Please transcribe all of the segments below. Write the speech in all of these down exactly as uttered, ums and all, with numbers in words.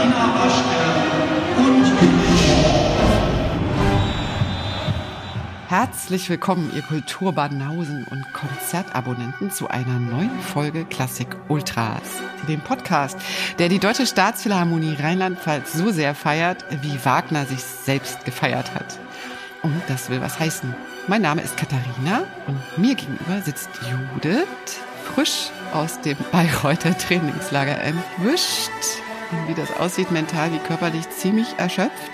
Katharina Waschke und Herzlich willkommen, ihr Kulturbanausen und Konzertabonnenten, zu einer neuen Folge Klassik Ultras, dem Podcast, der die Deutsche Staatsphilharmonie Rheinland-Pfalz so sehr feiert, wie Wagner sich selbst gefeiert hat. Und das will was heißen. Mein Name ist Katharina und mir gegenüber sitzt Judith, frisch aus dem Bayreuther Trainingslager entwischt. Und wie das aussieht, mental wie körperlich ziemlich erschöpft.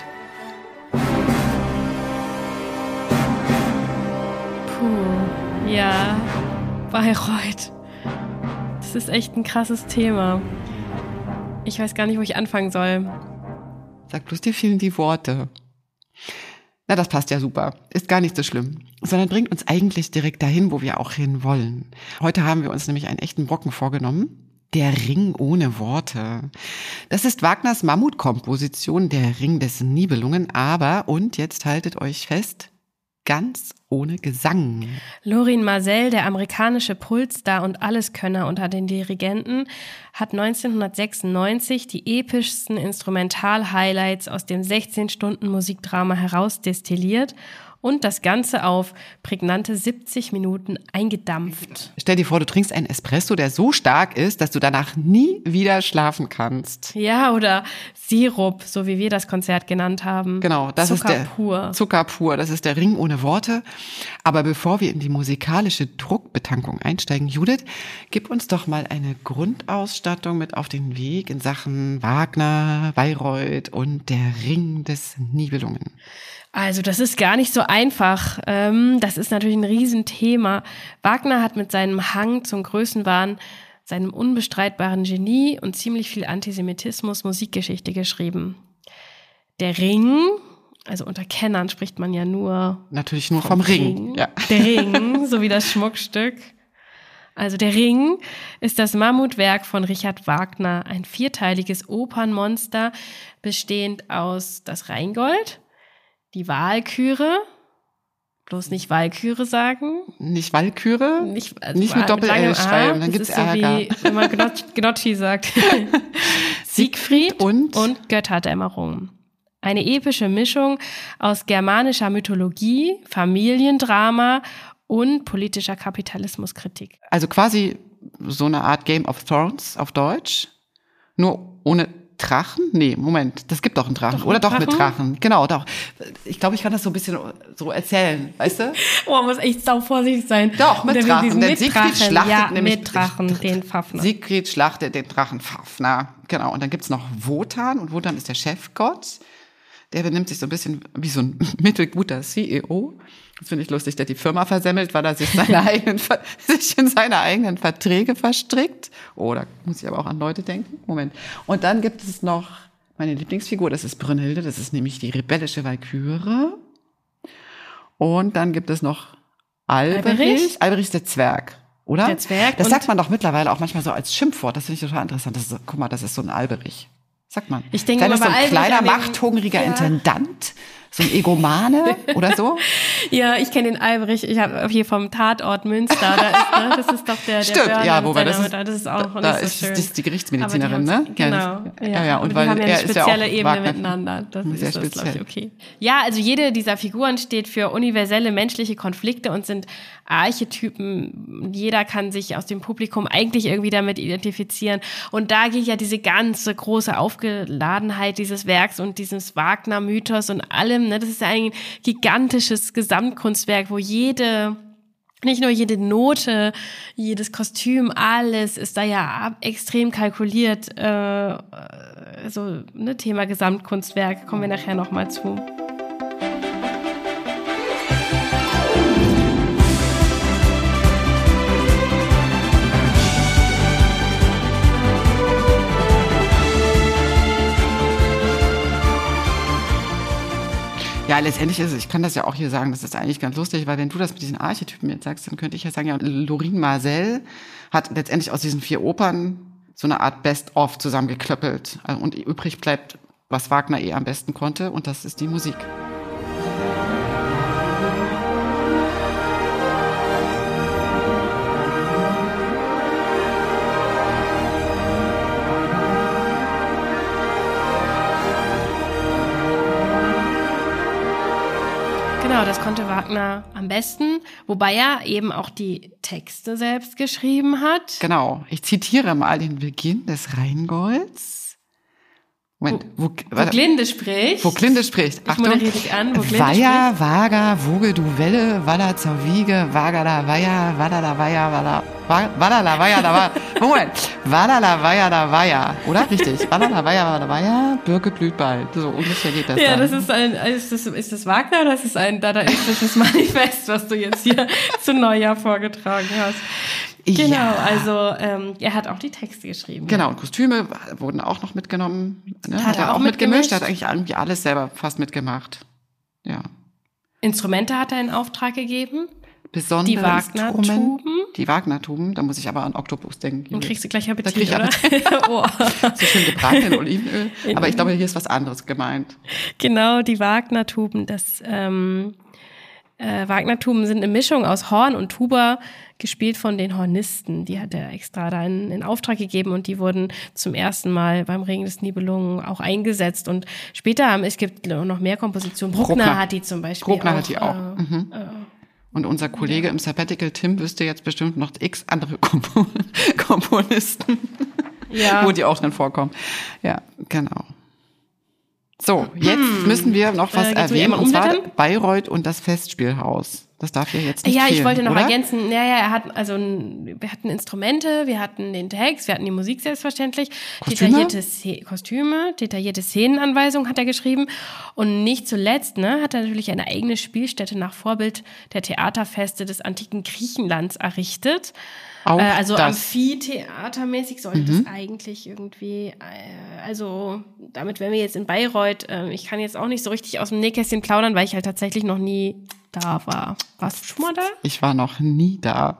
Puh, ja, Bayreuth. Das ist echt ein krasses Thema. Ich weiß gar nicht, wo ich anfangen soll. Sag bloß, dir fehlen die Worte. Na, das passt ja super. Ist gar nicht so schlimm. Sondern bringt uns eigentlich direkt dahin, wo wir auch hin wollen. Heute haben wir uns nämlich einen echten Brocken vorgenommen. Der Ring ohne Worte. Das ist Wagners Mammutkomposition, der Ring des Nibelungen, aber, und jetzt haltet euch fest, ganz ohne Gesang. Lorin Maazel, der amerikanische Pulsstar und Alleskönner unter den Dirigenten, hat neunzehnhundertsechsundneunzig die epischsten Instrumental-Highlights aus dem sechzehn-Stunden-Musikdrama herausdestilliert und das Ganze auf prägnante siebzig Minuten eingedampft. Stell dir vor, du trinkst einen Espresso, der so stark ist, dass du danach nie wieder schlafen kannst. Ja, oder Sirup, so wie wir das Konzert genannt haben. Genau, das Zucker ist der pur. Zucker pur. Das ist der Ring ohne Worte. Aber bevor wir in die musikalische Druckbetankung einsteigen, Judith, gib uns doch mal eine Grundausstattung mit auf den Weg in Sachen Wagner, Bayreuth und der Ring des Nibelungen. Also das ist gar nicht so einfach. Das ist natürlich ein Riesenthema. Wagner hat mit seinem Hang zum Größenwahn, seinem unbestreitbaren Genie und ziemlich viel Antisemitismus Musikgeschichte geschrieben. Der Ring, also unter Kennern spricht man ja nur... Natürlich nur vom, vom Ring. Ring. Ja. Der Ring, so wie das Schmuckstück. Also der Ring ist das Mammutwerk von Richard Wagner, ein vierteiliges Opernmonster, bestehend aus das Rheingold, die Walküre, bloß nicht Walküre sagen. Nicht Walküre? Nicht, also nicht mit Doppel-L schreiben, dann gibt's so Ärger. Wie, wenn man Gnocchi sagt. Siegfried und, und Götterdämmerung. Eine epische Mischung aus germanischer Mythologie, Familiendrama und politischer Kapitalismuskritik. Also quasi so eine Art Game of Thrones auf Deutsch, nur ohne Drachen? Nee, Moment, das gibt doch einen Drachen. Doch Oder doch Drachen? Mit Drachen. Genau, doch. Ich glaube, ich kann das so ein bisschen so erzählen, weißt du? Oh, man muss echt sau vorsichtig sein. Doch, mit Drachen. Denn Siegfried schlachtet ja, nämlich mit Drachen den Fafner. Siegfried schlachtet den Drachen Fafner. Genau, und dann gibt's noch Wotan. Und Wotan ist der Chefgott. Der benimmt sich so ein bisschen wie so ein mittelguter C E O. Das finde ich lustig, der die Firma versemmelt, weil er sich, seine eigenen, sich in seine eigenen Verträge verstrickt. Oh, da muss ich aber auch an Leute denken. Moment. Und dann gibt es noch meine Lieblingsfigur, das ist Brünnhilde, das ist nämlich die rebellische Walküre. Und dann gibt es noch Alberich. Alberich, Alberich ist der Zwerg, oder? Der Zwerg. Das sagt man doch mittlerweile auch manchmal so als Schimpfwort. Das finde ich total interessant. Das ist so, guck mal, das ist so ein Alberich. Sagt man. Ich denke, Dann ist so ein kleiner, machthungriger ja. Intendant, so ein Egomane oder so. Ja, ich kenne den Alberich. Ich habe hier vom Tatort Münster. Da ist, ne, das ist doch der, der Stimmt, Börner ja, wobei das ist, das ist auch da, da nicht so ist, schön. Das ist die Gerichtsmedizinerin, ne? Genau. Ja, das, ja, ja, ja. Und und weil die haben ja eine er spezielle ist ja auch Ebene Wagner, miteinander. Das sehr ist das, glaube ich, speziell. okay. Ja, also jede dieser Figuren steht für universelle menschliche Konflikte und sind Archetypen. Jeder kann sich aus dem Publikum eigentlich irgendwie damit identifizieren. Und da geht ja diese ganze große Aufgeladenheit dieses Werks und dieses Wagner-Mythos und allem, ne? Das ist ja ein gigantisches Gesamtkunstwerk, wo jede, nicht nur jede Note, jedes Kostüm, alles ist da ja extrem kalkuliert. Äh, so, ne, Thema Gesamtkunstwerk, kommen wir nachher nochmal zu. Ja, letztendlich ist es, ich kann das ja auch hier sagen, das ist eigentlich ganz lustig, weil wenn du das mit diesen Archetypen jetzt sagst, dann könnte ich ja sagen, ja, Lorin Maazel hat letztendlich aus diesen vier Opern so eine Art Best-of zusammengeklöppelt. Und übrig bleibt, was Wagner eh am besten konnte, und das ist die Musik. Genau, das konnte Wagner am besten, wobei er eben auch die Texte selbst geschrieben hat. Genau, ich zitiere mal den Beginn des Rheingolds. Moment, wo, Wo Glinde spricht. Wo Glinde spricht. Ich moderiere dich an, wo Glinde Weiher, spricht. Wager, Woge, du Welle, Walla zur Wiege, Wagala, Weiher, Wadala, Weiher, Walla, Wadala, Weiher, da war, Moment, Wadala, Weiher, da Weiher, oder? Richtig, Wadala, Weiher, Wadala, Weiher, Birke blüht bald. So ungefähr geht das Ja, dann. das ist ein, ist das, ist das Wagner oder ist das ein dadaistisches Manifest, was du jetzt hier zu Neujahr vorgetragen hast? Genau, Ja. also ähm, er hat auch die Texte geschrieben. Genau, und Kostüme wurden auch noch mitgenommen. Ne? Hat er auch mitgemischt? Er hat eigentlich irgendwie alles selber fast mitgemacht. Ja. Instrumente hat er in Auftrag gegeben. Besondere Die Wagner-Tuben. Die Wagner-Tuben, da muss ich aber an Oktopus denken. Dann kriegst du gleich Da Appetit, krieg ich oder? oh. So schön gebraten in Olivenöl. Aber ich glaube, hier ist was anderes gemeint. Genau, die Wagner-Tuben. Das ähm, äh, Wagner-Tuben sind eine Mischung aus Horn und Tuba, gespielt von den Hornisten. Die hat er extra da in, in Auftrag gegeben und die wurden zum ersten Mal beim Regen des Nibelungen auch eingesetzt. Und später haben es gibt noch mehr Kompositionen. Bruckner, Bruckner. hat die zum Beispiel Bruckner auch. hat die auch. Äh, Mhm. äh, Und unser Kollege im Sabbatical, Tim, wüsste jetzt bestimmt noch x andere Kompo- Komponisten, ja. wo die auch drin vorkommen. Ja, genau. So, jetzt müssen wir noch was Äh, geht's mir erwähnen, einmal und zwar umblättern? Bayreuth und das Festspielhaus. Das darf hier jetzt nicht Ja, fehlen, ich wollte noch oder? ergänzen, ja, ja, er hat, also, wir hatten Instrumente, wir hatten den Text, wir hatten die Musik selbstverständlich, Kostüme? detaillierte Sze- Kostüme, detaillierte Szenenanweisungen hat er geschrieben und nicht zuletzt, ne, hat er natürlich eine eigene Spielstätte nach Vorbild der Theaterfeste des antiken Griechenlands errichtet. Auch Äh, also das. amphitheatermäßig sollte Mhm. das eigentlich irgendwie, äh, also damit wären wir jetzt in Bayreuth. Äh, ich kann jetzt auch nicht so richtig aus dem Nähkästchen plaudern, weil ich halt tatsächlich noch nie da war. Warst du schon mal da? Ich war noch nie da.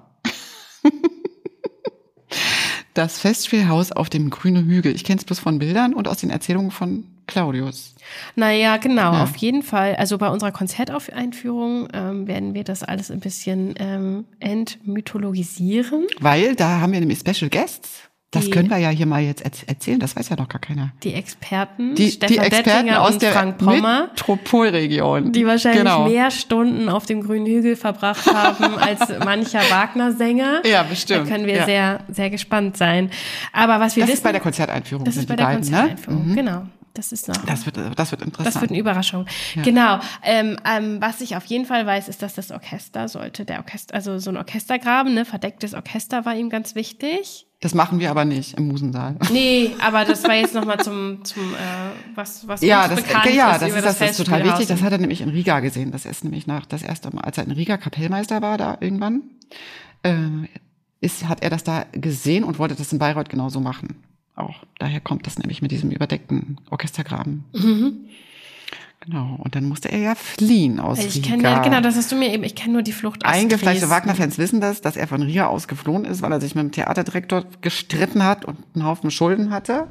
Das Festspielhaus auf dem grünen Hügel. Ich kenne es bloß von Bildern und aus den Erzählungen von Claudius. Naja, genau, Ja. auf jeden Fall. Also bei unserer Konzerteinführung ähm, werden wir das alles ein bisschen ähm, entmythologisieren. Weil da haben wir nämlich Special Guests. Das Die- können wir ja hier mal jetzt erz- erzählen. Das weiß ja noch gar keiner. Die Experten, Die, Stefan die Experten Dettinger aus und der Frank Pommer, Metropolregion. die wahrscheinlich genau. mehr Stunden auf dem grünen Hügel verbracht haben als mancher Wagner-Sänger. Ja, bestimmt. Da können wir Ja. sehr, sehr gespannt sein. Aber was wir Das wissen, ist bei der Konzerteinführung. das sind ist bei die der beiden, Konzerteinführung, Ne? Mhm. genau. Das ist noch. Das wird, das wird interessant. Das wird eine Überraschung. Ja. Genau. Ähm, ähm, was ich auf jeden Fall weiß, ist, dass das Orchester sollte, der Orchester, also so ein Orchestergraben, ne, verdecktes Orchester war ihm ganz wichtig. Das machen wir aber nicht im Musensaal. Nee, aber das war jetzt nochmal zum, zum äh, was, was Ja, uns das, bekannt ja, ist das über ist, das ist total Festspielhaus. wichtig. Das hat er nämlich in Riga gesehen. Das ist nämlich nach das erste Mal, als er in Riga Kapellmeister war, da irgendwann, äh, ist, hat er das da gesehen und wollte das in Bayreuth genauso machen. Auch daher kommt das nämlich mit diesem überdeckten Orchestergraben. Mhm. Genau. Und dann musste er ja fliehen aus Ich Riga. kenne ja, genau, das hast du mir eben, ich kenne nur die Flucht aus Eingefleischte Dresden. Wagner-Fans wissen das, dass er von Riga aus geflohen ist, weil er sich mit dem Theaterdirektor gestritten hat und einen Haufen Schulden hatte.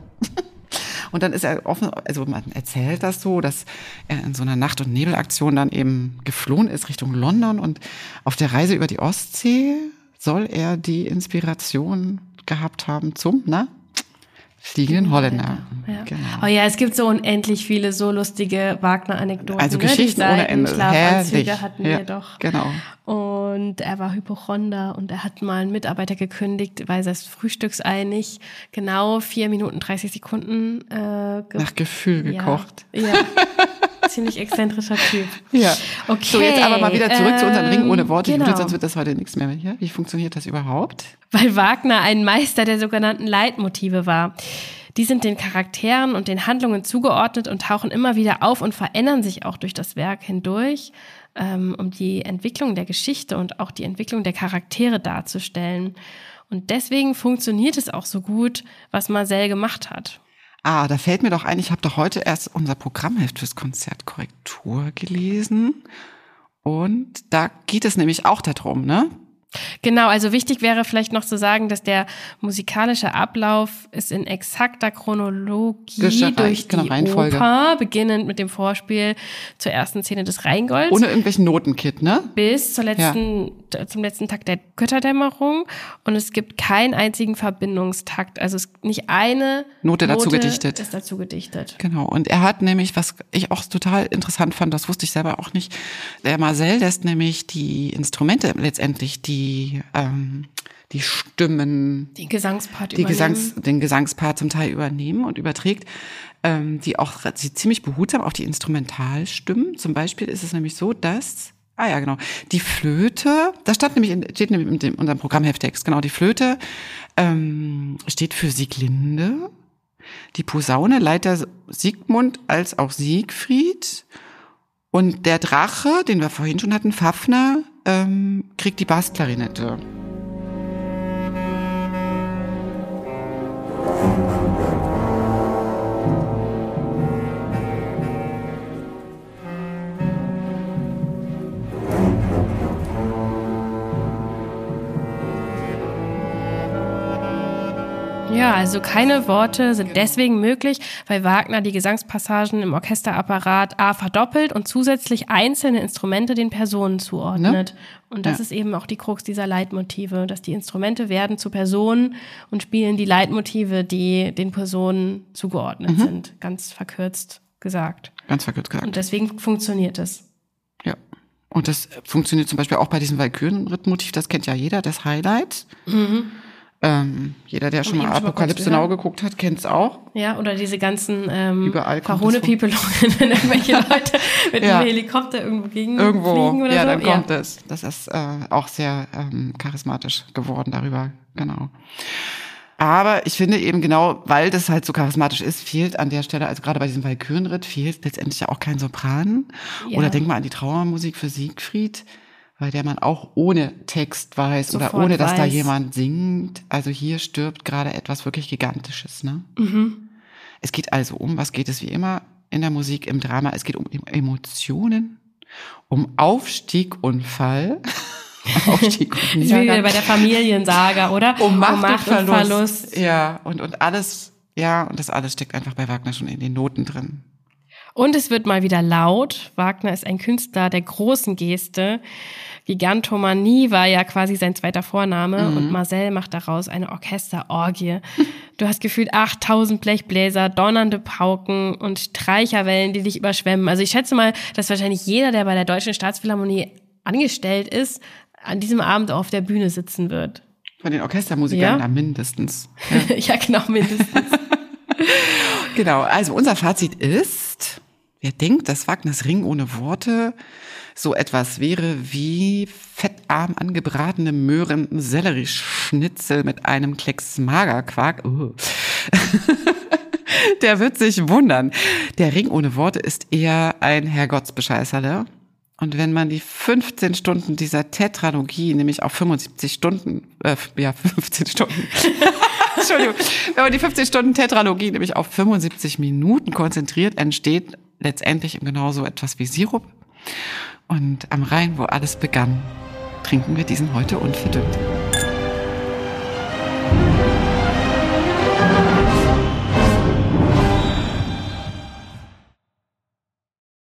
Und dann ist er offen, also man erzählt das so, dass er in so einer Nacht- und Nebelaktion dann eben geflohen ist Richtung London und auf der Reise über die Ostsee soll er die Inspiration gehabt haben zum, na? Fliegenden Holländer. Ja. Genau. Oh ja, es gibt so unendlich viele so lustige Wagner-Anekdoten. Also ne? Geschichten Die ohne Ende. Seitenschlafanzüge Herrlich. hatten Ja, wir doch. genau. Und er war Hypochonder und er hat mal einen Mitarbeiter gekündigt, weil das Frühstücksei nicht genau vier Minuten dreißig Sekunden äh, ge- Nach Gefühl ja. gekocht. Ja. Ziemlich exzentrischer Typ. Ja. Okay. So, jetzt aber mal wieder zurück zu unserem Ring ohne ähm, Worte. Genau. Judith, sonst wird das heute nichts mehr hier. Wie funktioniert das überhaupt? Weil Wagner ein Meister der sogenannten Leitmotive war. Die sind den Charakteren und den Handlungen zugeordnet und tauchen immer wieder auf und verändern sich auch durch das Werk hindurch, ähm, um die Entwicklung der Geschichte und auch die Entwicklung der Charaktere darzustellen. Und deswegen funktioniert es auch so gut, was Marcel gemacht hat. Ah, da fällt mir doch ein, ich habe doch heute erst unser Programmheft fürs Konzert Korrektur gelesen. Und da geht es nämlich auch darum, ne? Genau, also wichtig wäre vielleicht noch zu sagen, dass der musikalische Ablauf ist in exakter Chronologie Geschafft, durch die genau, Reihenfolge. Oper, beginnend mit dem Vorspiel zur ersten Szene des Rheingolds. Ohne irgendwelchen Notenkit, ne? Bis zur letzten, ja. zum letzten Takt der Götterdämmerung. Und es gibt keinen einzigen Verbindungstakt. Also es ist nicht eine Note dazu Note gedichtet. ist dazu gedichtet. Genau. Und er hat nämlich, was ich auch total interessant fand, das wusste ich selber auch nicht, der Marcel lässt nämlich die Instrumente letztendlich, die die ähm, die Stimmen, die Gesangspart die übernehmen. Gesangs, den Gesangspart zum Teil übernehmen und überträgt, ähm, die auch sie ziemlich behutsam auf die Instrumentalstimmen. Zum Beispiel ist es nämlich so, dass ah ja genau die Flöte, das stand nämlich in, steht nämlich in unserem Programmhefttext, genau die Flöte ähm, steht für Sieglinde, die Posaune Leiter Siegmund als auch Siegfried und der Drache, den wir vorhin schon hatten, Fafner, ähm, kriegt die Bassklarinette. Ja, also keine Worte sind deswegen möglich, weil Wagner die Gesangspassagen im Orchesterapparat A verdoppelt und zusätzlich einzelne Instrumente den Personen zuordnet. Ne? Und das ja. ist eben auch die Krux dieser Leitmotive, dass die Instrumente werden zu Personen und spielen die Leitmotive, die den Personen zugeordnet mhm. sind. Ganz verkürzt gesagt. Ganz verkürzt gesagt. Und deswegen funktioniert es. Ja. Und das funktioniert zum Beispiel auch bei diesem Walküren-Rittmotiv, das kennt ja jeder, das Highlight. Mhm. Ähm, jeder, der schon mal Apokalypse Now geguckt hat, kennt es auch. Ja, oder diese ganzen ähm, Verhohne-Piepelungen, wenn irgendwelche Leute mit ja. einem Helikopter irgendwo gegen irgendwo, fliegen oder ja, so. Dann ja, dann kommt es. Das ist äh, auch sehr ähm, charismatisch geworden darüber, genau. Aber ich finde eben genau, weil das halt so charismatisch ist, fehlt an der Stelle, also gerade bei diesem Walkürenritt, fehlt letztendlich ja auch kein Sopran. Ja. Oder denk mal an die Trauermusik für Siegfried, bei der man auch ohne Text weiß Sofort oder ohne, dass weiß. da jemand singt. Also hier stirbt gerade etwas wirklich Gigantisches, ne? Mhm. Es geht also um, was geht es wie immer in der Musik, im Drama? Es geht um Emotionen, um Aufstieg und Fall. Aufstieg und Niedergang. Wie bei der Familiensaga, oder? Um Macht, um Macht und, Verlust. und Verlust. Ja, und, und alles, ja, und das alles steckt einfach bei Wagner schon in den Noten drin. Und es wird mal wieder laut. Wagner ist ein Künstler der großen Geste. Gigantomanie war ja quasi sein zweiter Vorname mhm. und Marcel macht daraus eine Orchesterorgie. Du hast gefühlt achttausend Blechbläser, donnernde Pauken und Streicherwellen, die dich überschwemmen. Also ich schätze mal, dass wahrscheinlich jeder, der bei der Deutschen Staatsphilharmonie angestellt ist, an diesem Abend auf der Bühne sitzen wird. Von den Orchestermusikern ja. da mindestens. Ja, ja genau, mindestens. Genau, also unser Fazit ist, wer denkt, dass Wagners Ring ohne Worte so etwas wäre wie fettarm angebratene Möhren, Sellerieschnitzel mit einem Klecks Magerquark, uh. der wird sich wundern. Der Ring ohne Worte ist eher ein Herrgottsbescheißerle. Und wenn man die fünfzehn Stunden dieser Tetralogie, nämlich auf fünfundsiebzig Stunden, äh, ja, fünfzehn Stunden, Entschuldigung, wenn man die fünfzehn Stunden Tetralogie nämlich auf fünfundsiebzig Minuten konzentriert, entsteht letztendlich genau so etwas wie Sirup. Und am Rhein, wo alles begann, trinken wir diesen heute unverdünnt.